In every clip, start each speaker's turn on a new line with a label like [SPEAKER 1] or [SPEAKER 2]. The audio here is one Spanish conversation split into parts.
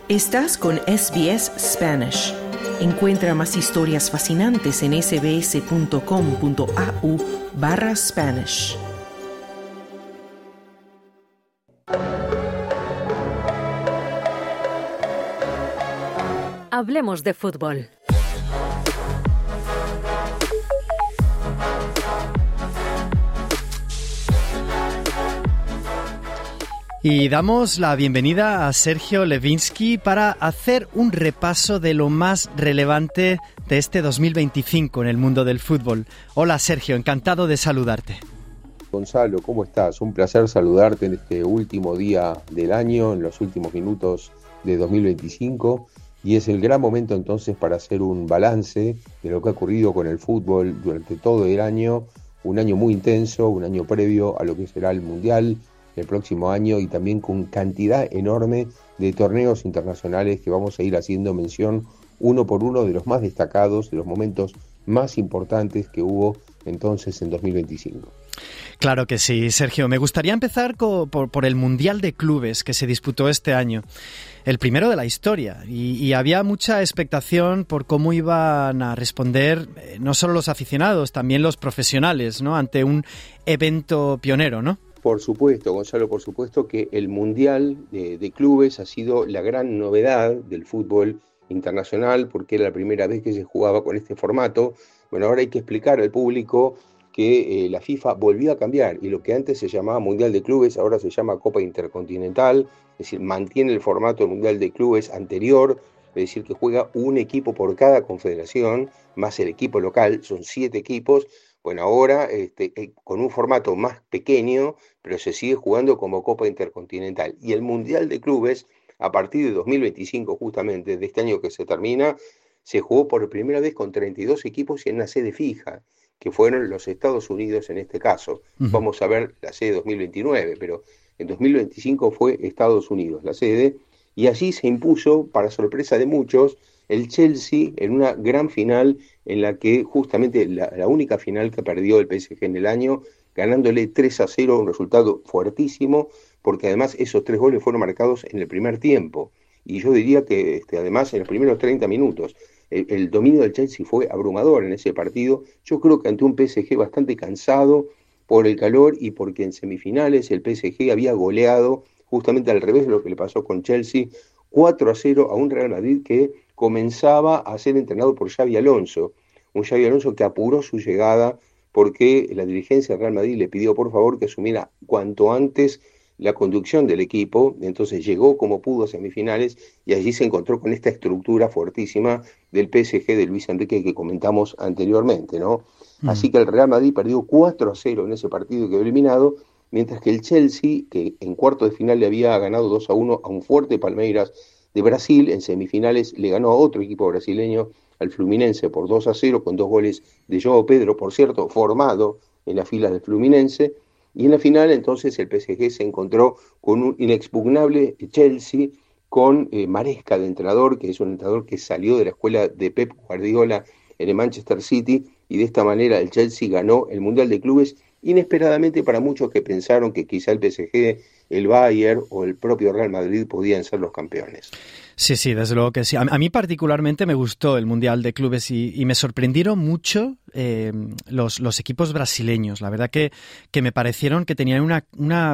[SPEAKER 1] Estás con SBS Spanish. Encuentra más historias fascinantes en sbs.com.au/Spanish.
[SPEAKER 2] Hablemos de fútbol.
[SPEAKER 3] Y damos la bienvenida a Sergio Levinsky para hacer un repaso de lo más relevante de este 2025 en el mundo del fútbol. Hola Sergio, encantado de saludarte.
[SPEAKER 4] Gonzalo, ¿cómo estás? Un placer saludarte en este último día del año, en los últimos minutos de 2025, y es el gran momento entonces para hacer un balance de lo que ha ocurrido con el fútbol durante todo el año, un año muy intenso, un año previo a lo que será el Mundial el próximo año, y también con cantidad enorme de torneos internacionales que vamos a ir haciendo mención uno por uno de los más destacados, de los momentos más importantes que hubo entonces en 2025.
[SPEAKER 3] Claro que sí, Sergio. Me gustaría empezar por el Mundial de Clubes que se disputó este año, el primero de la historia, y había mucha expectación por cómo iban a responder no solo los aficionados, también los profesionales, ¿no?, ante un evento pionero, ¿no?
[SPEAKER 4] Por supuesto, Gonzalo, por supuesto que el Mundial de Clubes ha sido la gran novedad del fútbol internacional, porque era la primera vez que se jugaba con este formato. Bueno, ahora hay que explicar al público que la FIFA volvió a cambiar, y lo que antes se llamaba Mundial de Clubes ahora se llama Copa Intercontinental, es decir, mantiene el formato del Mundial de Clubes anterior, es decir, que juega un equipo por cada confederación, más el equipo local, son 7 equipos. Bueno, ahora con un formato más pequeño, pero se sigue jugando como Copa Intercontinental. Y el Mundial de Clubes, a partir de 2025, justamente, de este año que se termina, se jugó por primera vez con 32 equipos y en una sede fija, que fueron los Estados Unidos en este caso. Uh-huh. Vamos a ver la sede 2029, pero en 2025 fue Estados Unidos la sede, y allí se impuso, para sorpresa de muchos, el Chelsea en una gran final en la que justamente la única final que perdió el PSG en el año, ganándole 3-0, un resultado fuertísimo, porque además esos 3 goles fueron marcados en el primer tiempo. Y yo diría que además en los primeros 30 minutos, el dominio del Chelsea fue abrumador en ese partido. Yo creo que ante un PSG bastante cansado por el calor y porque en semifinales el PSG había goleado justamente al revés de lo que le pasó con Chelsea, 4-0 a un Real Madrid que comenzaba a ser entrenado por Xabi Alonso, un Xabi Alonso que apuró su llegada porque la dirigencia del Real Madrid le pidió por favor que asumiera cuanto antes la conducción del equipo. Entonces llegó como pudo a semifinales y allí se encontró con esta estructura fuertísima del PSG de Luis Enrique que comentamos anteriormente, ¿no? Así que el Real Madrid perdió 4-0 en ese partido y quedó eliminado, mientras que el Chelsea, que en cuartos de final le había ganado 2-1 a un fuerte Palmeiras de Brasil, en semifinales le ganó a otro equipo brasileño, al Fluminense, por 2-0, con 2 goles de João Pedro, por cierto, formado en las filas del Fluminense. Y en la final, entonces, el PSG se encontró con un inexpugnable Chelsea, con Maresca de entrenador, que es un entrenador que salió de la escuela de Pep Guardiola en el Manchester City, y de esta manera el Chelsea ganó el Mundial de Clubes, inesperadamente para muchos que pensaron que quizá el PSG, el Bayern o el propio Real Madrid podían ser los campeones.
[SPEAKER 3] Sí, sí, desde luego que sí. A mí particularmente me gustó el Mundial de Clubes y me sorprendieron mucho los equipos brasileños. La verdad que me parecieron que tenían una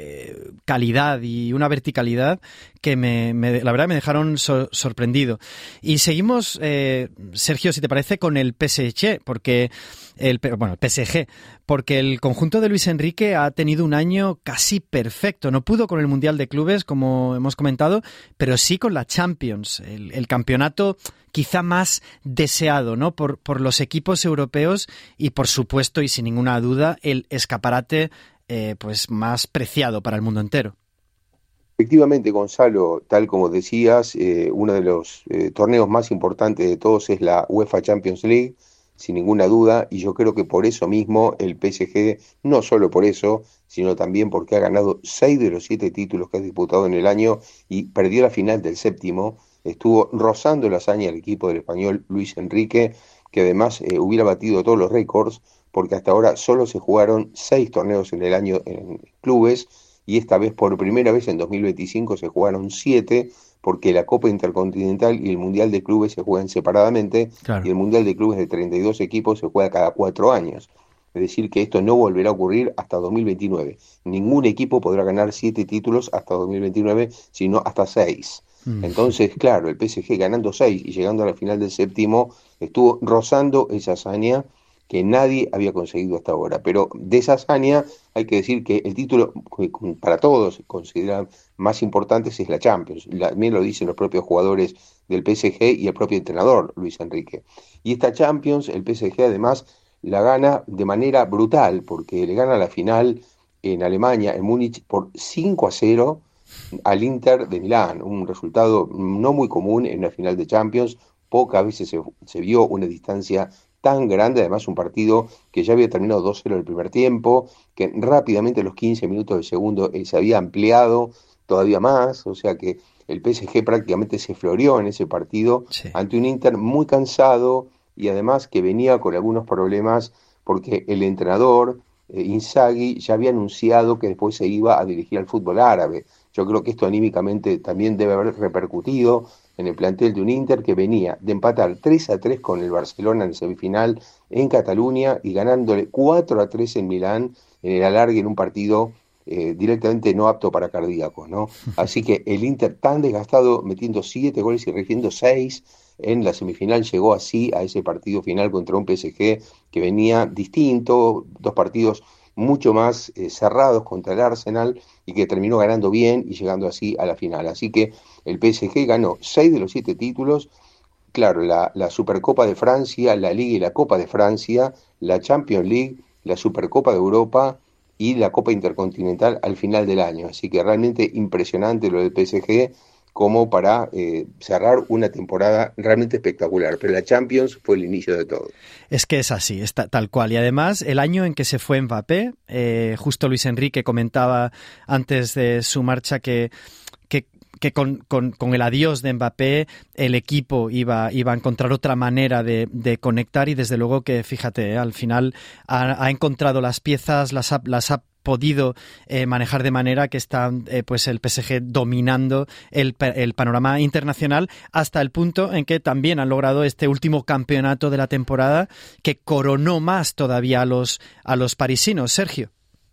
[SPEAKER 3] calidad y una verticalidad que la verdad me dejaron sorprendido. Y seguimos, Sergio, si te parece, con el PSG, porque el PSG, porque el conjunto de Luis Enrique ha tenido un año casi perfecto. No pudo con el Mundial de Clubes, como hemos comentado, pero sí con la Champions, el campeonato quizá más deseado, ¿no?, por los equipos europeos y, por supuesto, y sin ninguna duda, el escaparate pues más preciado para el mundo entero.
[SPEAKER 4] Efectivamente, Gonzalo, tal como decías, uno de los torneos más importantes de todos es la UEFA Champions League, sin ninguna duda, y yo creo que por eso mismo el PSG, no solo por eso, sino también porque ha ganado 6 de los 7 títulos que ha disputado en el año y perdió la final del 7º, estuvo rozando la hazaña el equipo del español Luis Enrique, que además hubiera batido todos los récords, porque hasta ahora solo se jugaron 6 torneos en el año en clubes, y esta vez, por primera vez en 2025, se jugaron 7, porque la Copa Intercontinental y el Mundial de Clubes se juegan separadamente,
[SPEAKER 3] Claro.
[SPEAKER 4] y el Mundial de Clubes de 32 equipos se juega cada 4 años. Es decir, que esto no volverá a ocurrir hasta 2029. Ningún equipo podrá ganar 7 títulos hasta 2029, sino hasta 6. Entonces, claro, el PSG ganando 6 y llegando a la final del séptimo, estuvo rozando esa hazaña que nadie había conseguido hasta ahora. Pero de esa hazaña hay que decir que el título que para todos se considera más importante es la Champions. También lo dicen los propios jugadores del PSG y el propio entrenador, Luis Enrique. Y esta Champions, el PSG además la gana de manera brutal, porque le gana la final en Alemania, en Múnich, por 5-0 al Inter de Milán, un resultado no muy común en una final de Champions. Pocas veces se vio una distancia tan grande, además un partido que ya había terminado 2-0 el primer tiempo, que rápidamente a los 15 minutos del segundo se había ampliado todavía más, o sea que el PSG prácticamente se floreó en ese partido
[SPEAKER 3] Sí.
[SPEAKER 4] ante un Inter muy cansado y además que venía con algunos problemas porque el entrenador Inzaghi ya había anunciado que después se iba a dirigir al fútbol árabe. Yo creo que esto anímicamente también debe haber repercutido en el plantel de un Inter que venía de empatar 3-3 con el Barcelona en la semifinal en Cataluña y ganándole 4-3 en Milán en el alargue en un partido directamente no apto para cardíacos, ¿no? Así que el Inter tan desgastado, metiendo 7 goles y recibiendo 6 en la semifinal, llegó así a ese partido final contra un PSG que venía distinto, 2 partidos mucho más cerrados contra el Arsenal y que terminó ganando bien y llegando así a la final. Así que el PSG ganó 6 de los 7 títulos, claro, la Supercopa de Francia, la Liga y la Copa de Francia, la Champions League, la Supercopa de Europa y la Copa Intercontinental al final del año. Así que realmente impresionante lo del PSG como para cerrar una temporada realmente espectacular. Pero la Champions fue el inicio de todo.
[SPEAKER 3] Es que es así, está tal cual. Y además, el año en que se fue Mbappé, justo Luis Enrique comentaba antes de su marcha que con el adiós de Mbappé el equipo iba a encontrar otra manera de conectar y desde luego que, fíjate, al final ha encontrado las piezas, las ha podido manejar de manera que está pues el PSG dominando el panorama internacional hasta el punto en que también han logrado este último campeonato de la temporada que coronó más todavía a los parisinos. Sergio.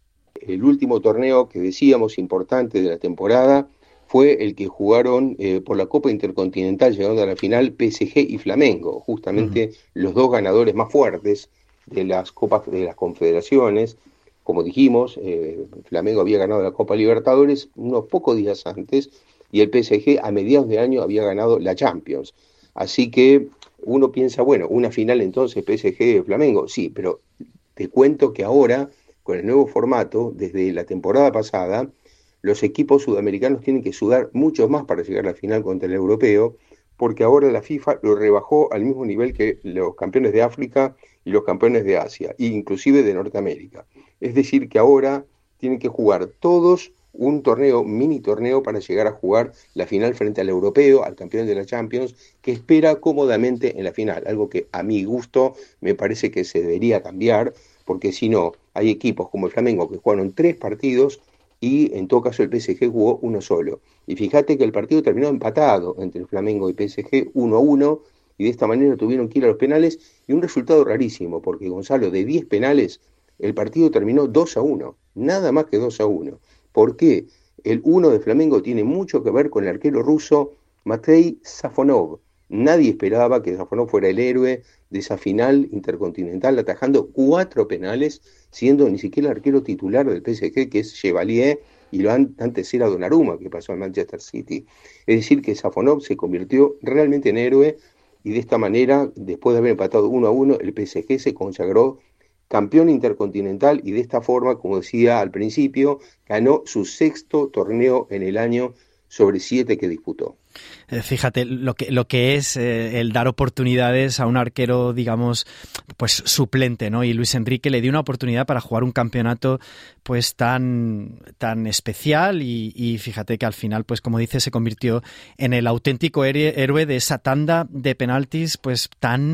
[SPEAKER 4] El último torneo que decíamos importante de la temporada fue el que jugaron por la Copa Intercontinental, llegando a la final PSG y Flamengo, justamente los dos ganadores más fuertes de las Copas de las Confederaciones. Como dijimos, Flamengo había ganado la Copa Libertadores unos pocos días antes y el PSG a mediados de año había ganado la Champions. Así que uno piensa, bueno, una final entonces PSG-Flamengo, sí, pero te cuento que ahora, con el nuevo formato, desde la temporada pasada, los equipos sudamericanos tienen que sudar mucho más para llegar a la final contra el europeo, porque ahora la FIFA lo rebajó al mismo nivel que los campeones de África y los campeones de Asia, e inclusive de Norteamérica. Es decir, que ahora tienen que jugar todos un torneo, mini torneo, para llegar a jugar la final frente al europeo, al campeón de la Champions, que espera cómodamente en la final, algo que a mi gusto me parece que se debería cambiar, porque si no, hay equipos como el Flamengo que jugaron 3 partidos y en todo caso el PSG jugó uno solo. Y fíjate que el partido terminó empatado entre el Flamengo y PSG 1-1, y de esta manera tuvieron que ir a los penales, y un resultado rarísimo, porque Gonzalo, de 10 penales, el partido terminó 2-1, nada más que 2-1. ¿Por qué? El 1 de Flamengo tiene mucho que ver con el arquero ruso Matei Safonov. Nadie esperaba que Safonov fuera el héroe de esa final intercontinental, atajando 4 penales, siendo ni siquiera el arquero titular del PSG, que es Chevalier, y lo antes era Donnarumma, que pasó al Manchester City. Es decir, que Safonov se convirtió realmente en héroe, y de esta manera, después de haber empatado 1-1, el PSG se consagró campeón intercontinental y de esta forma, como decía al principio, ganó su 6º torneo en el año sobre 7 que disputó.
[SPEAKER 3] Fíjate lo que es el dar oportunidades a un arquero, digamos, pues suplente, ¿no? Y Luis Enrique le dio una oportunidad para jugar un campeonato pues tan especial y fíjate que al final, pues como dice, se convirtió en el auténtico héroe de esa tanda de penaltis pues tan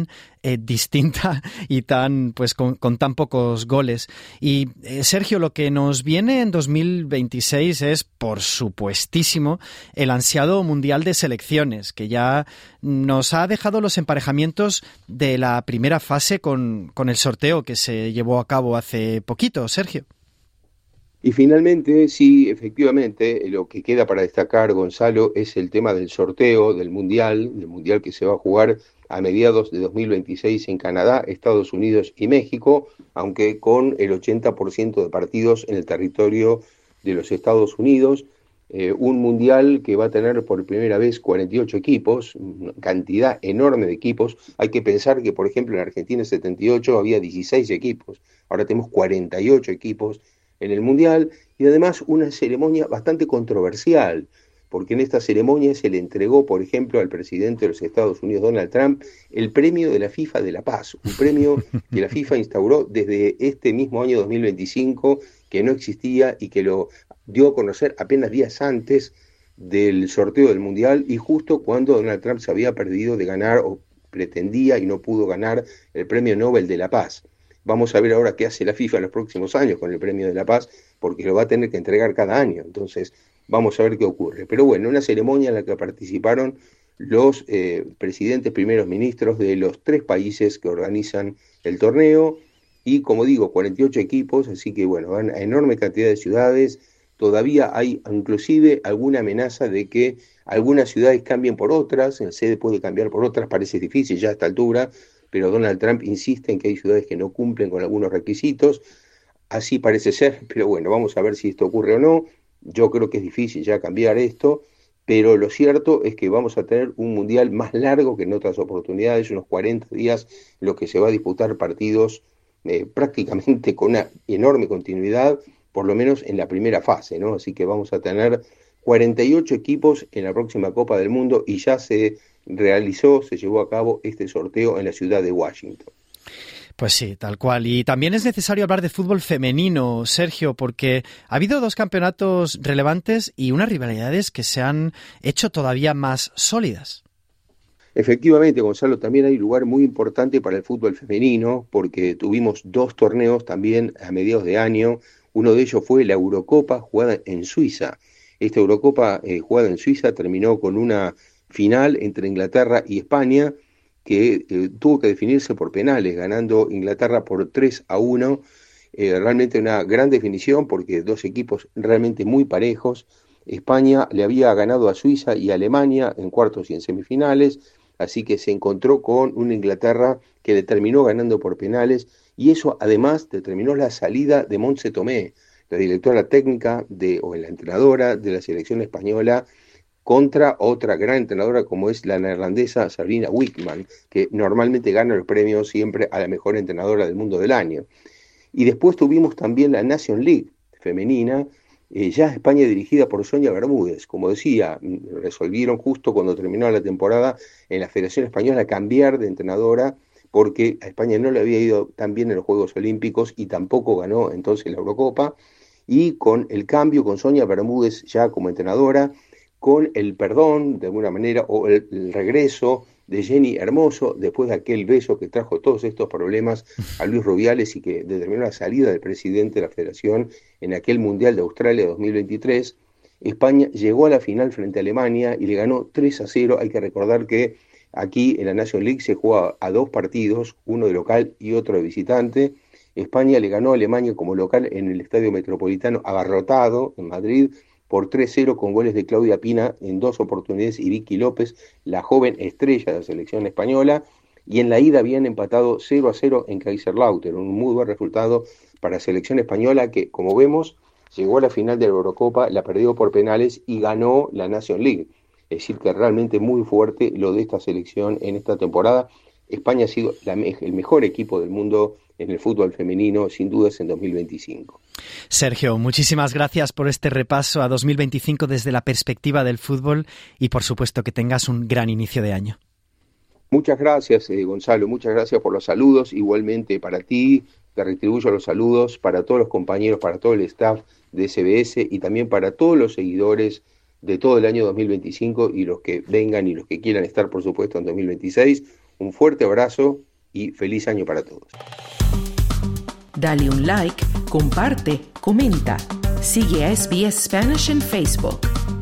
[SPEAKER 3] distinta y tan pues con tan pocos goles. Y Sergio, lo que nos viene en 2026 es, por supuestísimo, el ansiado Mundial de Selecciones, que ya nos ha dejado los emparejamientos de la primera fase con el sorteo que se llevó a cabo hace poquito, Sergio.
[SPEAKER 4] Y finalmente, sí, efectivamente, lo que queda para destacar, Gonzalo, es el tema del sorteo del Mundial que se va a jugar a mediados de 2026 en Canadá, Estados Unidos y México, aunque con el 80% de partidos en el territorio de los Estados Unidos. Un Mundial que va a tener por primera vez 48 equipos, una cantidad enorme de equipos. Hay que pensar que, por ejemplo, en Argentina en 78 había 16 equipos, ahora tenemos 48 equipos en el Mundial, y además una ceremonia bastante controversial, porque en esta ceremonia se le entregó, por ejemplo, al presidente de los Estados Unidos, Donald Trump, el premio de la FIFA de la Paz, un premio que la FIFA instauró desde este mismo año 2025, que no existía y que lo dio a conocer apenas días antes del sorteo del Mundial, y justo cuando Donald Trump se había perdido de ganar, o pretendía y no pudo ganar, el premio Nobel de la Paz. Vamos a ver ahora qué hace la FIFA en los próximos años con el Premio de la Paz, porque lo va a tener que entregar cada año. Entonces, vamos a ver qué ocurre. Pero bueno, una ceremonia en la que participaron los presidentes, primeros ministros de los 3 países que organizan el torneo, y como digo, 48 equipos, así que bueno, van a enorme cantidad de ciudades. Todavía hay inclusive alguna amenaza de que algunas ciudades cambien por otras, la sede puede cambiar por otras, parece difícil ya a esta altura, pero Donald Trump insiste en que hay ciudades que no cumplen con algunos requisitos. Así parece ser, pero bueno, vamos a ver si esto ocurre o no. Yo creo que es difícil ya cambiar esto, pero lo cierto es que vamos a tener un Mundial más largo que en otras oportunidades, unos 40 días, en los que se va a disputar partidos prácticamente con una enorme continuidad, por lo menos en la primera fase, ¿no? Así que vamos a tener 48 equipos en la próxima Copa del Mundo, y ya se llevó a cabo este sorteo en la ciudad de Washington.
[SPEAKER 3] Pues sí, tal cual. Y también es necesario hablar de fútbol femenino, Sergio, porque ha habido 2 campeonatos relevantes y unas rivalidades que se han hecho todavía más sólidas.
[SPEAKER 4] Efectivamente, Gonzalo, también hay un lugar muy importante para el fútbol femenino, porque tuvimos 2 torneos también a mediados de año. Uno de ellos fue la Eurocopa, jugada en Suiza. Esta Eurocopa jugada en Suiza terminó con una final entre Inglaterra y España, que tuvo que definirse por penales, ganando Inglaterra por 3-1. Realmente una gran definición, porque 2 equipos realmente muy parejos. España le había ganado a Suiza y a Alemania en cuartos y en semifinales, así que se encontró con una Inglaterra que le terminó ganando por penales, y eso además determinó la salida de Montse Tomé, la directora técnica o la entrenadora de la selección española, contra otra gran entrenadora como es la neerlandesa Sarina Wiegman, que normalmente gana los premios siempre a la mejor entrenadora del mundo del año. Y después tuvimos también la Nation League femenina, ya España dirigida por Sonia Bermúdez. Como decía, resolvieron justo cuando terminó la temporada en la Federación Española cambiar de entrenadora, porque a España no le había ido tan bien en los Juegos Olímpicos y tampoco ganó entonces la Eurocopa, y con el cambio, con Sonia Bermúdez ya como entrenadora, con el perdón, de alguna manera, o el regreso de Jenny Hermoso, después de aquel beso que trajo todos estos problemas a Luis Rubiales y que determinó la salida del presidente de la Federación en aquel Mundial de Australia 2023, España llegó a la final frente a Alemania y le ganó 3-0. Hay que recordar que aquí en la Nation League se juega a 2 partidos, uno de local y otro de visitante. España le ganó a Alemania como local en el Estadio Metropolitano abarrotado en Madrid por 3-0, con goles de Claudia Pina en 2 oportunidades y Vicky López, la joven estrella de la selección española, y en la ida habían empatado 0-0 en Kaiserslautern, un muy buen resultado para la selección española, que, como vemos, llegó a la final de la Eurocopa, la perdió por penales y ganó la Nation League. Es decir, que realmente muy fuerte lo de esta selección en esta temporada. España ha sido el mejor equipo del mundo en el fútbol femenino, sin dudas, en 2025.
[SPEAKER 3] Sergio, muchísimas gracias por este repaso a 2025 desde la perspectiva del fútbol, y por supuesto que tengas un gran inicio de año.
[SPEAKER 4] Muchas gracias, Gonzalo, muchas gracias por los saludos. Igualmente para ti, te retribuyo los saludos, para todos los compañeros, para todo el staff de SBS y también para todos los seguidores de todo el año 2025 y los que vengan y los que quieran estar, por supuesto, en 2026. Un fuerte abrazo y feliz año para todos.
[SPEAKER 1] Dale un like, comparte, comenta. Sigue a SBS Spanish en Facebook.